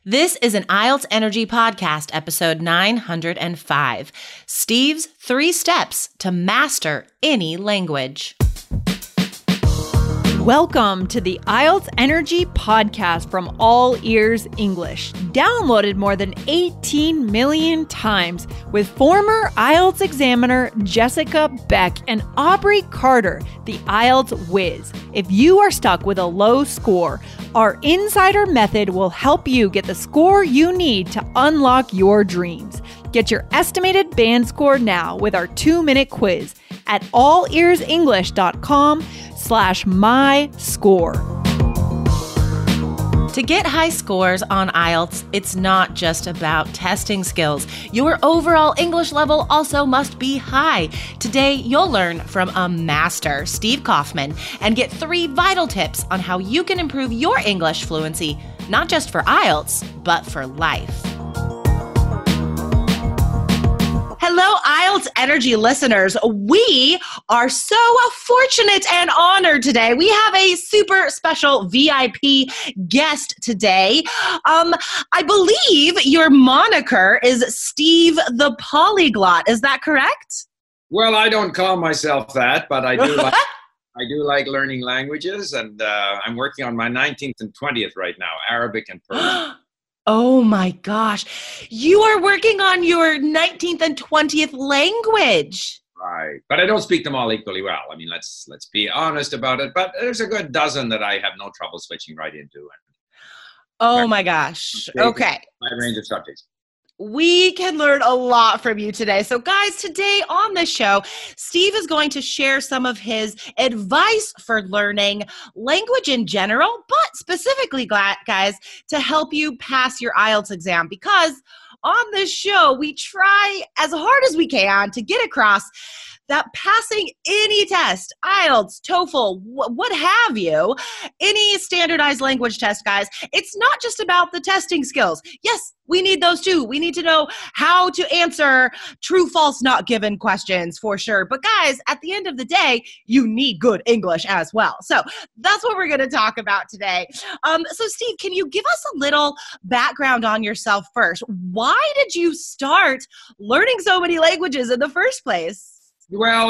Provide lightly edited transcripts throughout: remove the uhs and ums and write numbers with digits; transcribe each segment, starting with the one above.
This is an IELTS Energy Podcast, episode 905. Steve's 3 steps to master any language. Welcome to the IELTS Energy Podcast from All Ears English, downloaded more than 18 million times with former IELTS examiner Jessica Beck and Aubrey Carter, the IELTS whiz. If you are stuck with a low score, our insider method will help you get the score you need to unlock your dreams. Get your estimated band score now with our 2-minute quiz at allearsenglish.com/myscore. To get high scores on IELTS, it's not just about testing skills. Your overall English level also must be high. Today, you'll learn from a master, Steve Kaufmann, and get 3 vital tips on how you can improve your English fluency, not just for IELTS, but for life. Hello, IELTS Energy listeners. We are so fortunate and honored today. We have a super special VIP guest today. I believe your moniker is Steve the Polyglot. Is that correct? Well, I don't call myself that, but I do like learning languages, and I'm working on my 19th and 20th right now, Arabic and Persian. Oh my gosh. You are working on your 19th and 20th language. Right. But I don't speak them all equally well. I mean, let's be honest about it. But there's a good dozen that I have no trouble switching right into. Oh my gosh. Okay. My range of subjects. We can learn a lot from you today. So guys, today on the show, Steve is going to share some of his advice for learning language in general, but specifically, guys, to help you pass your IELTS exam, because on this show, we try as hard as we can to get across that passing any test, IELTS, TOEFL, what have you, any standardized language test, guys, it's not just about the testing skills. Yes, we need those too. We need to know how to answer true, false, not given questions for sure. But guys, at the end of the day, you need good English as well. So that's what we're going to talk about today. So Steve, can you give us a little background on yourself first? Why did you start learning so many languages in the first place? Well,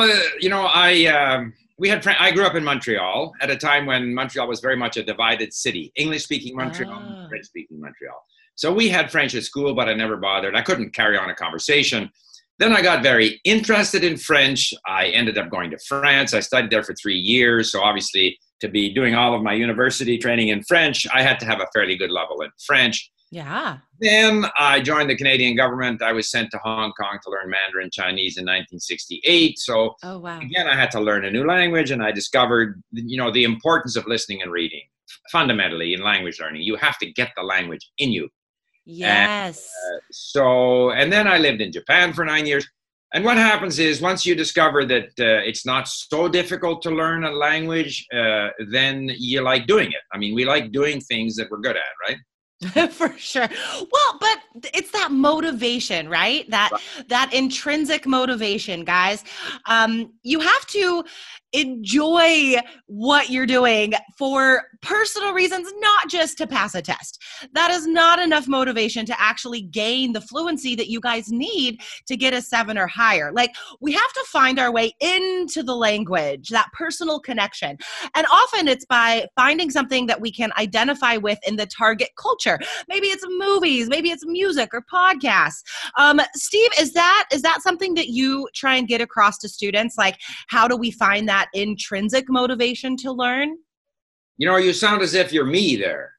I grew up in Montreal at a time when Montreal was very much a divided city. English-speaking Montreal, French-speaking Montreal. So we had French at school, but I never bothered. I couldn't carry on a conversation. Then I got very interested in French. I ended up going to France. I studied there for 3 years. So obviously, to be doing all of my university training in French, I had to have a fairly good level in French. Yeah. Then I joined the Canadian government. I was sent to Hong Kong to learn Mandarin Chinese in 1968. So again, I had to learn a new language, and I discovered, the importance of listening and reading. Fundamentally, in language learning, you have to get the language in you. Yes. And then I lived in Japan for 9 years. And what happens is, once you discover that it's not so difficult to learn a language, then you like doing it. I mean, we like doing things that we're good at, right? For sure. Well, but it's that motivation, right? That intrinsic motivation, guys. You have to enjoy what you're doing for personal reasons, not just to pass a test. That is not enough motivation to actually gain the fluency that you guys need to get a 7 or higher. Like, we have to find our way into the language, that personal connection. And often it's by finding something that we can identify with in the target culture. Maybe it's movies, maybe it's music or podcasts. Steve, is that something that you try and get across to students? Like, how do we find that intrinsic motivation to learn? You sound as if you're me there.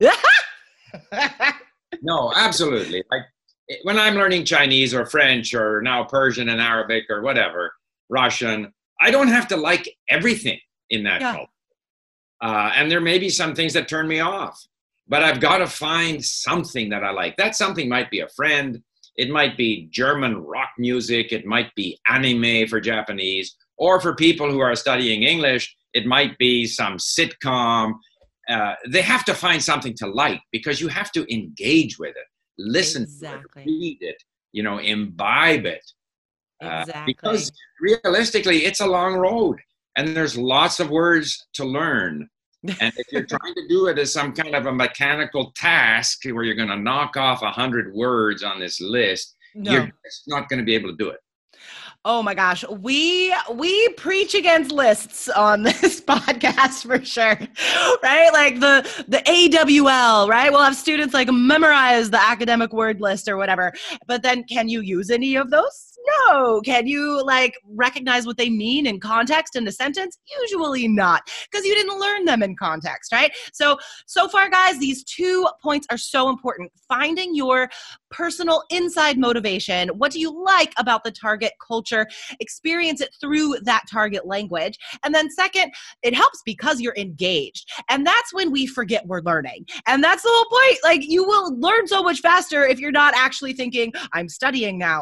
No, absolutely. Like, when I'm learning Chinese or French or now Persian and Arabic or whatever, Russian, I don't have to like everything in that culture. And there may be some things that turn me off, but I've got to find something that I like. That something might be a friend. It might be German rock music. It might be anime for Japanese. Or for people who are studying English, it might be some sitcom. They have to find something to like, because you have to engage with it, listen to it, read it, imbibe it. Because realistically, it's a long road, and there's lots of words to learn. And if you're trying to do it as some kind of a mechanical task where you're going to knock off 100 words on this list, you're just not going to be able to do it. Oh my gosh, we preach against lists on this podcast for sure, right? Like the AWL, right? We'll have students like memorize the academic word list or whatever, but then can you use any of those? No. Can you like recognize what they mean in context in a sentence? Usually not, because you didn't learn them in context, right? So far, guys, these 2 points are so important. Finding your personal inside motivation. What do you like about the target culture? Experience it through that target language. And then second, it helps because you're engaged. And that's when we forget we're learning. And that's the whole point. Like, you will learn so much faster if you're not actually thinking, I'm studying now.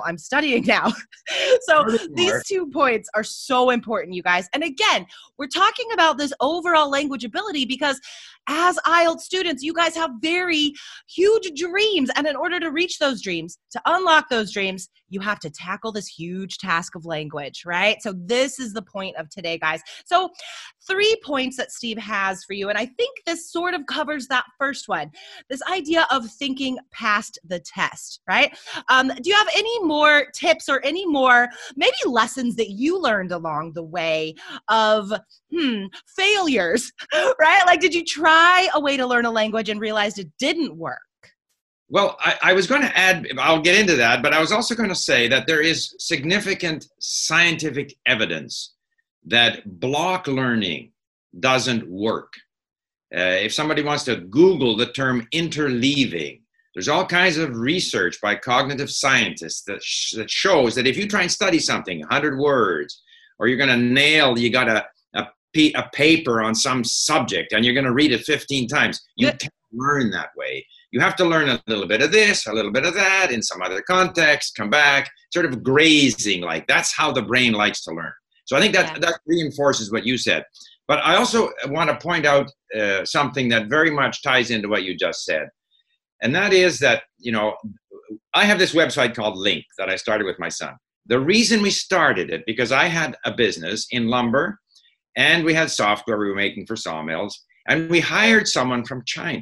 So these 2 points are so important, you guys. And again, we're talking about this overall language ability because as IELTS students, you guys have very huge dreams. And in order to reach those dreams, to unlock those dreams, you have to tackle this huge task of language, right? So this is the point of today, guys. So 3 points that Steve has for you. And I think this sort of covers that first one, this idea of thinking past the test, right? Do you have any more tips or any more maybe lessons that you learned along the way of failures, right? Like, did you try a way to learn a language and realized it didn't work? Well, I was going to add, I'll get into that, but I was also going to say that there is significant scientific evidence that block learning doesn't work. If somebody wants to Google the term interleaving, there's all kinds of research by cognitive scientists that shows that if you try and study something, 100 words, or you're going to nail, you got a paper on some subject and you're going to read it 15 times, you can't learn that way. You have to learn a little bit of this, a little bit of that in some other context, come back, sort of grazing, like that's how the brain likes to learn. So I think that reinforces what you said. But I also want to point out something that very much ties into what you just said. And that is that, you know, I have this website called Link that I started with my son. The reason we started it, because I had a business in lumber and we had software we were making for sawmills, and we hired someone from China.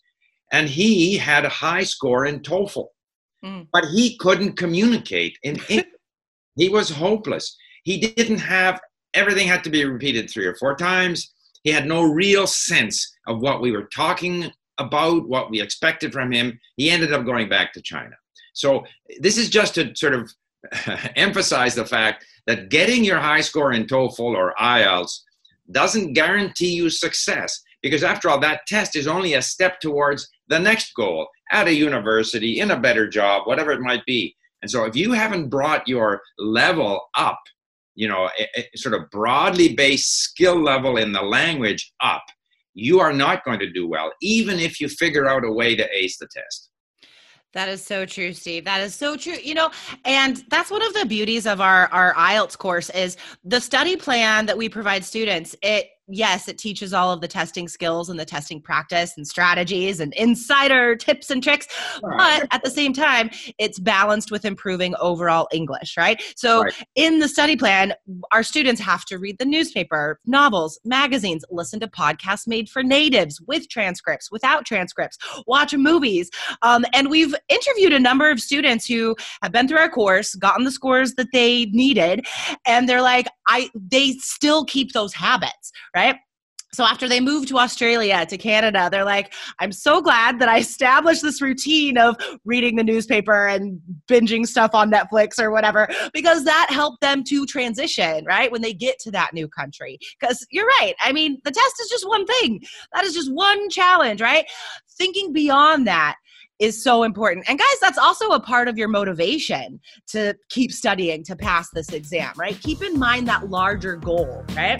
And he had a high score in TOEFL, but he couldn't communicate in English. He was hopeless. He didn't have, everything had to be repeated 3 or 4 times. He had no real sense of what we were talking about, what we expected from him. He ended up going back to China. So this is just to sort of emphasize the fact that getting your high score in TOEFL or IELTS doesn't guarantee you success, because after all, that test is only a step towards the next goal at a university, in a better job, whatever it might be. And so if you haven't brought your level up, you know, a sort of broadly based skill level in the language up, you are not going to do well, even if you figure out a way to ace the test. That is so true, Steve. That is so true. You know, and that's one of the beauties of our IELTS course is the study plan that we provide students. Yes, it teaches all of the testing skills and the testing practice and strategies and insider tips and tricks. But at the same time, it's balanced with improving overall English, right? So in the study plan, our students have to read the newspaper, novels, magazines, listen to podcasts made for natives with transcripts, without transcripts, watch movies. And we've interviewed a number of students who have been through our course, gotten the scores that they needed, and they're like, they still keep those habits, right? So after they moved to Australia, to Canada, they're like, I'm so glad that I established this routine of reading the newspaper and binging stuff on Netflix or whatever, because that helped them to transition, right? When they get to that new country. Because you're right. I mean, the test is just one thing. That is just one challenge, right? Thinking beyond that is so important. And guys, that's also a part of your motivation to keep studying, to pass this exam, right? Keep in mind that larger goal, right?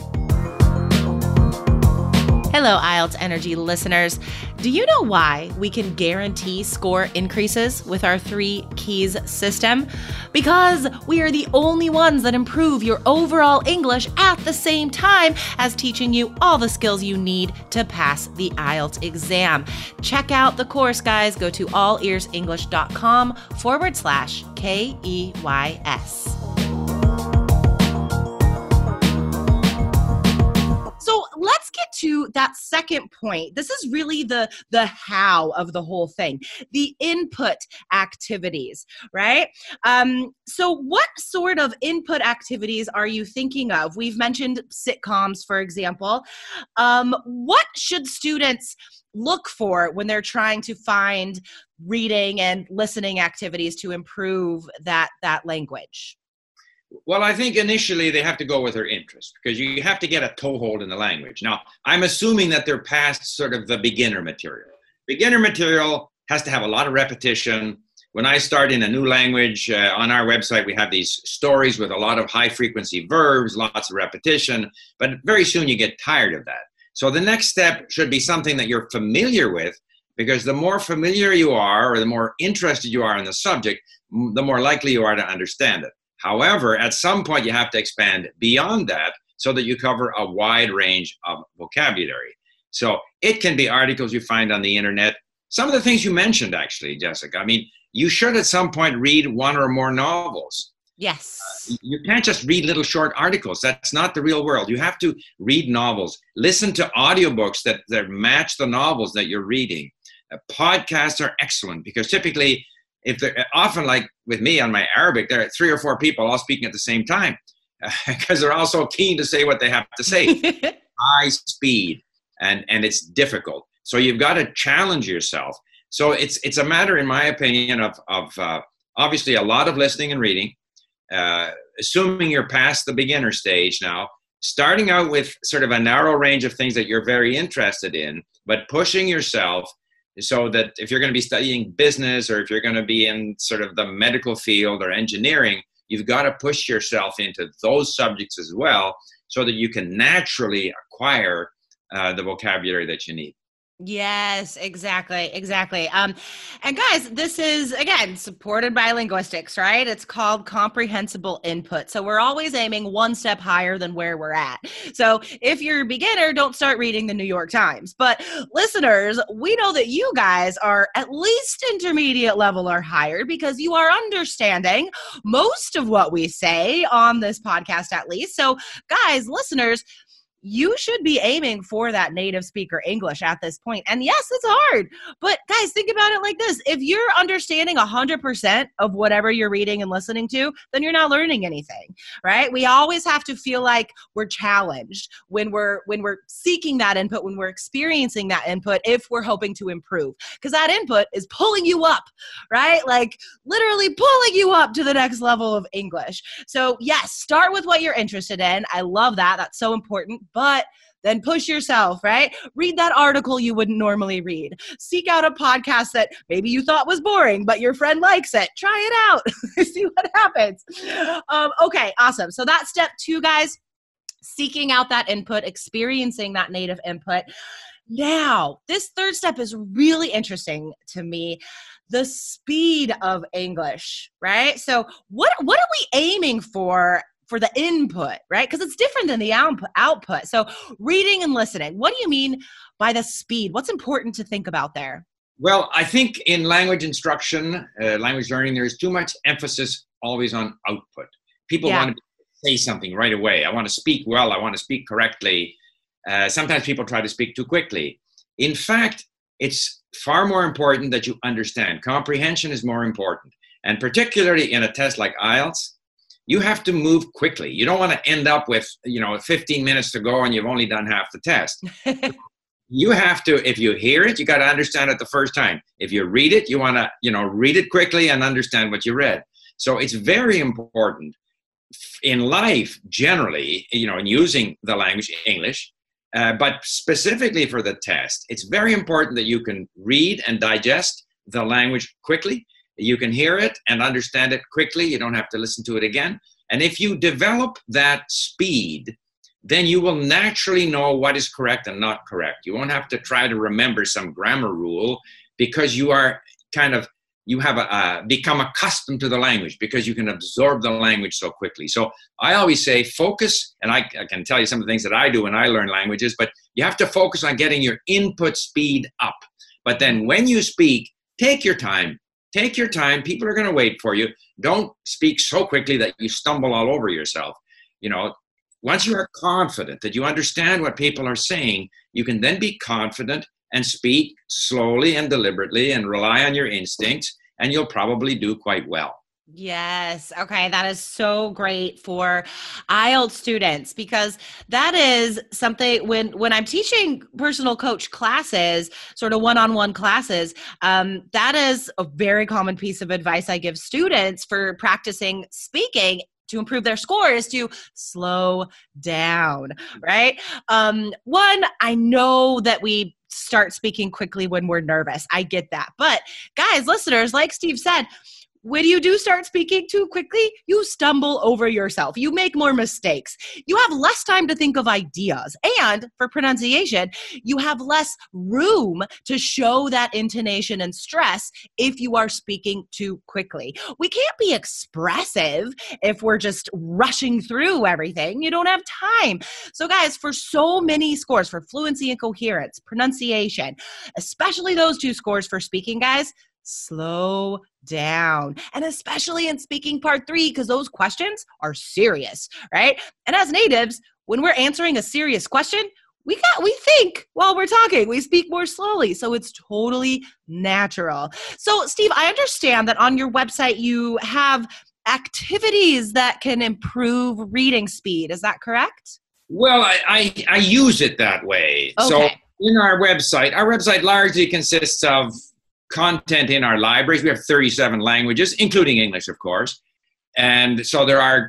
Hello, IELTS Energy listeners. Do you know why we can guarantee score increases with our 3 keys system? Because we are the only ones that improve your overall English at the same time as teaching you all the skills you need to pass the IELTS exam. Check out the course, guys. Go to allearsenglish.com/KEYS. So let's get to to that second point. This is really the how of the whole thing, the input activities, right? So what sort of input activities are you thinking of? We've mentioned sitcoms, for example. What should students look for when they're trying to find reading and listening activities to improve that language? Well, I think initially they have to go with their interest, because you have to get a toehold in the language. Now, I'm assuming that they're past sort of the beginner material. Beginner material has to have a lot of repetition. When I start in a new language, on our website, we have these stories with a lot of high frequency verbs, lots of repetition, but very soon you get tired of that. So the next step should be something that you're familiar with, because the more familiar you are, or the more interested you are in the subject, the more likely you are to understand it. However, at some point you have to expand beyond that so that you cover a wide range of vocabulary. So it can be articles you find on the internet. Some of the things you mentioned, actually, Jessica, I mean, you should at some point read one or more novels. Yes. You can't just read little short articles. That's not the real world. You have to read novels. Listen to audiobooks that match the novels that you're reading. Podcasts are excellent, because typically, if they're often, like with me on my Arabic, there are 3 or 4 people all speaking at the same time, because they're all so keen to say what they have to say. High speed, and it's difficult. So you've got to challenge yourself. So it's a matter, in my opinion, of obviously a lot of listening and reading. Assuming you're past the beginner stage now, starting out with sort of a narrow range of things that you're very interested in, but pushing yourself so that if you're going to be studying business, or if you're going to be in sort of the medical field or engineering, you've got to push yourself into those subjects as well, so that you can naturally acquire the vocabulary that you need. Yes, exactly. And guys, this is, again, supported by linguistics, right? It's called comprehensible input. So we're always aiming one step higher than where we're at. So if you're a beginner, don't start reading the New York Times. But listeners, we know that you guys are at least intermediate level or higher, because you are understanding most of what we say on this podcast, at least. So guys, listeners, you should be aiming for that native speaker English at this point. And yes, it's hard, but guys, think about it like this. If you're understanding 100% of whatever you're reading and listening to, then you're not learning anything, right? We always have to feel like we're challenged when we're seeking that input, when we're experiencing that input, if we're hoping to improve, because that input is pulling you up, right? Like literally pulling you up to the next level of English. So yes, start with what you're interested in. I love that. That's so important. But then push yourself, right? Read that article you wouldn't normally read. Seek out a podcast that maybe you thought was boring, but your friend likes it. Try it out. See what happens. Okay, awesome. So that's step 2, guys. Seeking out that input, experiencing that native input. Now, this third step is really interesting to me. The speed of English, right? So what are we aiming for the input, right? Because it's different than the output. So reading and listening, what do you mean by the speed? What's important to think about there? Well, I think in language instruction, language learning, there's too much emphasis always on output. People want to say something right away. I want to speak well. I want to speak correctly. Sometimes people try to speak too quickly. In fact, it's far more important that you understand. Comprehension is more important. And particularly in a test like IELTS, you have to move quickly. You don't want to end up with, 15 minutes to go and you've only done half the test. You have to, if you hear it, you got to understand it the first time. If you read it, you want to, read it quickly and understand what you read. So it's very important in life generally, in using the language English, but specifically for the test, it's very important that you can read and digest the language quickly. You can hear it and understand it quickly. You don't have to listen to it again. And if you develop that speed, then you will naturally know what is correct and not correct. You won't have to try to remember some grammar rule, because you are you have become accustomed to the language, because you can absorb the language so quickly. So I always say focus, and I can tell you some of the things that I do when I learn languages, but you have to focus on getting your input speed up. But then when you speak, take your time. Take your time. People are going to wait for you. Don't speak so quickly that you stumble all over yourself. once you are confident that you understand what people are saying, you can then be confident and speak slowly and deliberately and rely on your instincts, and you'll probably do quite well. Yes. Okay. That is so great for IELTS students, because that is something when I'm teaching personal coach classes, sort of one-on-one classes, that is a very common piece of advice I give students for practicing speaking to improve their score, is to slow down, right? One, I know that we start speaking quickly when we're nervous. I get that. But guys, listeners, like Steve said, when you do start speaking too quickly, you stumble over yourself. You make more mistakes. You have less time to think of ideas. And for pronunciation, you have less room to show that intonation and stress if you are speaking too quickly. We can't be expressive if we're just rushing through everything. You don't have time. So guys, for so many scores, for fluency and coherence, pronunciation, especially those two scores for speaking, guys, slow down. And especially in speaking part 3, because those questions are serious, right? And as natives, when we're answering a serious question, we think while we're talking, we speak more slowly. So it's totally natural. So Steve, I understand that on your website, you have activities that can improve reading speed. Is that correct? Well, I use it that way. Okay. So in our website largely consists of content in our libraries. We have 37 languages, including English, of course. And so there are,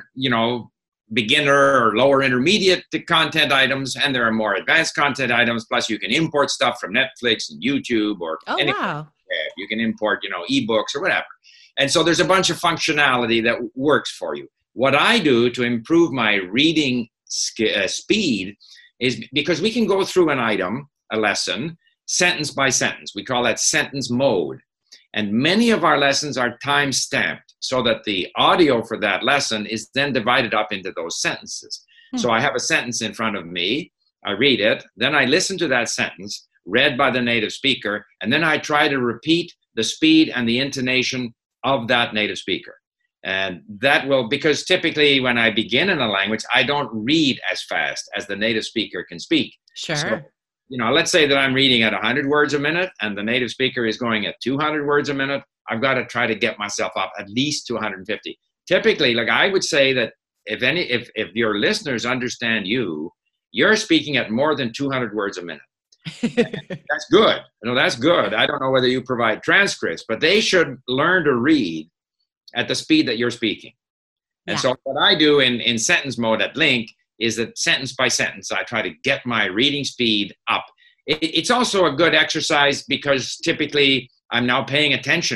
beginner or lower intermediate content items, and there are more advanced content items. Plus, you can import stuff from Netflix and YouTube or wow. You can import, ebooks or whatever. And so there's a bunch of functionality that works for you. What I do to improve my reading speed is, because we can go through an item, a lesson, sentence by sentence. We call that sentence mode. And many of our lessons are time stamped so that the audio for that lesson is then divided up into those sentences. So I have a sentence in front of me, I read it, then I listen to that sentence read by the native speaker, and then I try to repeat the speed and the intonation of that native speaker. And that will, because typically when I begin in a language, I don't read as fast as the native speaker can speak. Sure. So, let's say that I'm reading at 100 words a minute and the native speaker is going at 200 words a minute. I've got to try to get myself up at least to 150. Typically, I would say that if your listeners understand you're speaking at more than 200 words a minute. That's good. That's good. I don't know whether you provide transcripts, but they should learn to read at the speed that you're speaking. And so what I do in sentence mode at LingQ is that sentence by sentence, I try to get my reading speed up. It's also a good exercise because typically I'm now paying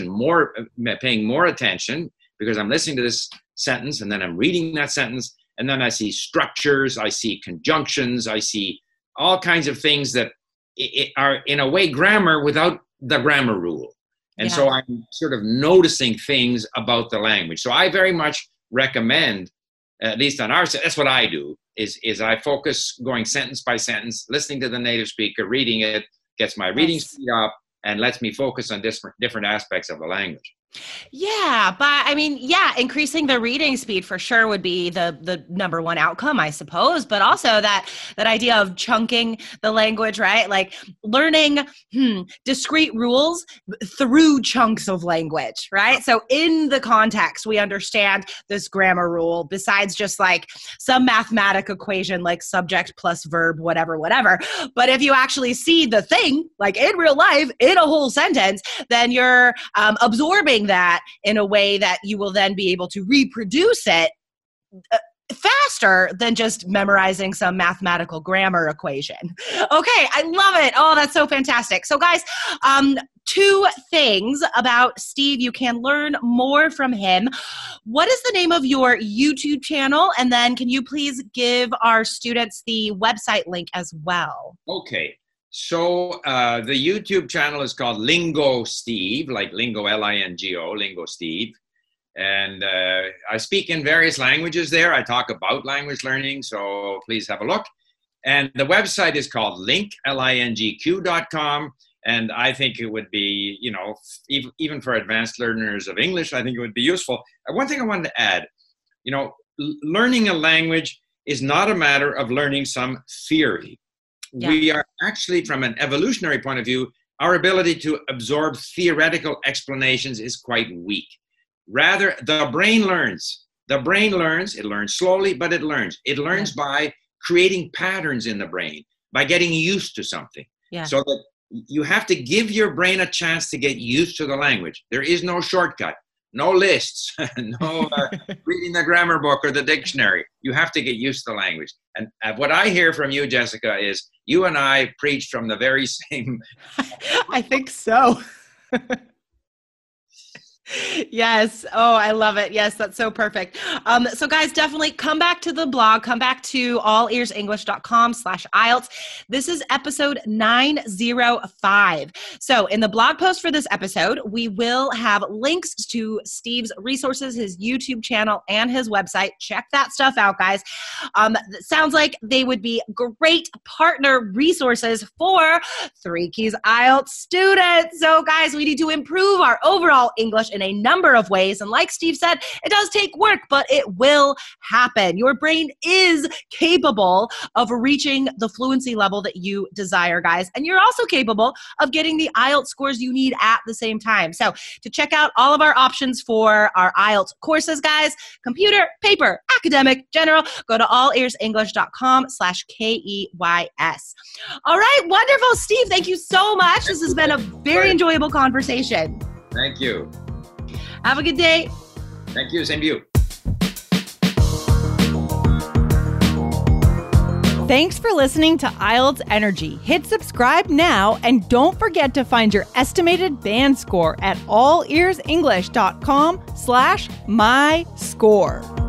more attention because I'm listening to this sentence and then I'm reading that sentence, and then I see structures, I see conjunctions, I see all kinds of things that are in a way grammar without the grammar rule. And so I'm sort of noticing things about the language. So I very much recommend, at least on our side, that's what I do, is I focus going sentence by sentence, listening to the native speaker, reading it, gets my reading speed up, and lets me focus on different aspects of the language. Yeah, but increasing the reading speed for sure would be the number one outcome, I suppose. But also that idea of chunking the language, right? Like learning discrete rules through chunks of language, right? So in the context, we understand this grammar rule besides just like some mathematic equation like subject plus verb, whatever. But if you actually see the thing, like in real life, in a whole sentence, then you're absorbing that in a way that you will then be able to reproduce it faster than just memorizing some mathematical grammar equation. Okay, I love it. Oh, that's so fantastic. So guys, 2 things about Steve. You can learn more from him. What is the name of your YouTube channel? And then can you please give our students the website link as well? Okay. So the YouTube channel is called Lingo Steve, like Lingo, Lingo, Lingo Steve. And I speak in various languages there. I talk about language learning, so please have a look. And the website is called LingQ, LingQ.com. And I think it would be, even for advanced learners of English, I think it would be useful. One thing I wanted to add, learning a language is not a matter of learning some theory. Yeah. We are actually, from an evolutionary point of view, our ability to absorb theoretical explanations is quite weak. Rather, the brain learns. The brain learns. It learns slowly, but it learns. It learns by creating patterns in the brain, by getting used to something. Yeah. So that you have to give your brain a chance to get used to the language. There is no shortcut, no lists, no reading the grammar book or the dictionary. You have to get used to the language. And what I hear from you, Jessica, is you and I preach from the very same. I think so. Yes. Oh, I love it. Yes, that's so perfect. So guys, definitely come back to the blog, come back to allearsenglish.com/IELTS. This is episode 905. So in the blog post for this episode, we will have links to Steve's resources, his YouTube channel, and his website. Check that stuff out, guys. It sounds like they would be great partner resources for 3 Keys IELTS students. So guys, we need to improve our overall English in a number of ways. And like Steve said, it does take work, but it will happen. Your brain is capable of reaching the fluency level that you desire, guys. And you're also capable of getting the IELTS scores you need at the same time. So to check out all of our options for our IELTS courses, guys, computer, paper, academic, general, go to allearsenglish.com/KEYS. All right, wonderful. Steve, thank you so much. This has been a very enjoyable conversation. Thank you. Have a good day. Thank you. Same to you. Thanks for listening to IELTS Energy. Hit subscribe now and don't forget to find your estimated band score at allearsenglish.com/myscore.